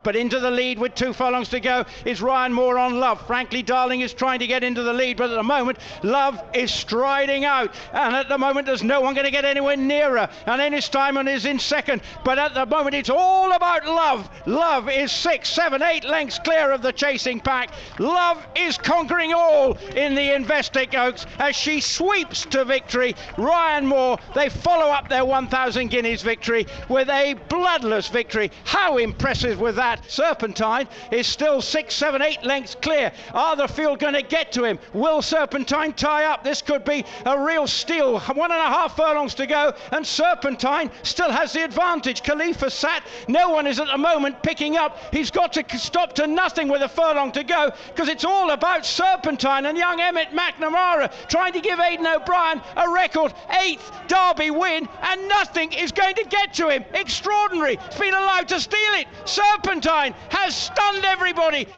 but into the lead with 2 furlongs to go is Ryan Moore on Love. Frankly Darling is trying to get into the lead, but at the moment Love is striding out, and at the moment there's no one going to get anywhere nearer, and Ennis Diamond is in second, but at the moment it's all about Love. Love is 6, 7, 8 lengths clear of the chasing pack. Love is conquering all in the Investec Oaks as she sweeps to victory. Ryan Moore, they follow up their 1,000 guineas victory with a bloodless victory. How impressive was that? Serpentine is still 6, 7, 8 lengths clear. Are the field going to get to him? Will Serpentine tie up? This could be a real steal. 1.5 furlongs to go, and Serpentine still has the advantage. Khalifa Sat, no one is at the moment picking up. He's got to stop to nothing with a furlong to go, because it's all about Serpentine and young Emmett McNamara trying to give Aidan O'Brien a record 8th Derby win, and nothing is going to get to him. Extraordinary. He's been allowed to steal it. Serpentine has stunned everybody.